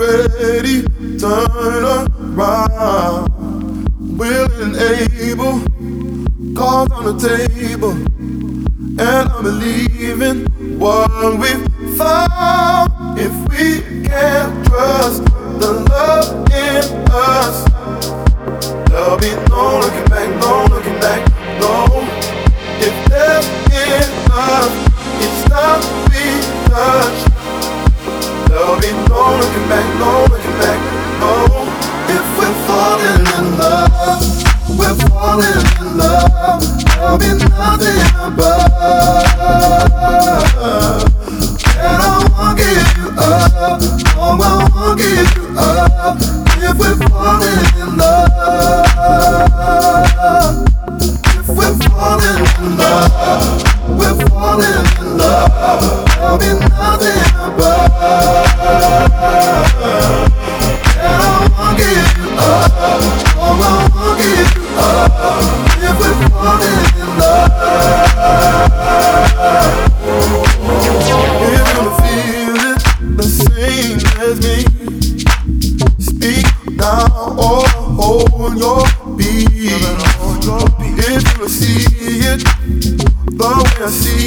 ready, turn around. Willing and able, cards on the table, and I believe in what we've found. If we can't trust the love in us, there'll be no looking back, no looking back, no. If there's enough, it's not we touch. There'll be no looking back, no looking back, no. If we're falling in love, we're falling in love. There'll be nothing above. And I won't give you up, oh I won't give you up. If we're falling in love, if we're falling in love, we're falling in love. There'll be nothing above. And I won't give you up, oh I won't give you up. If we're falling in love, if you feel it the same as me, speak now or hold your beat. If you see it the way I see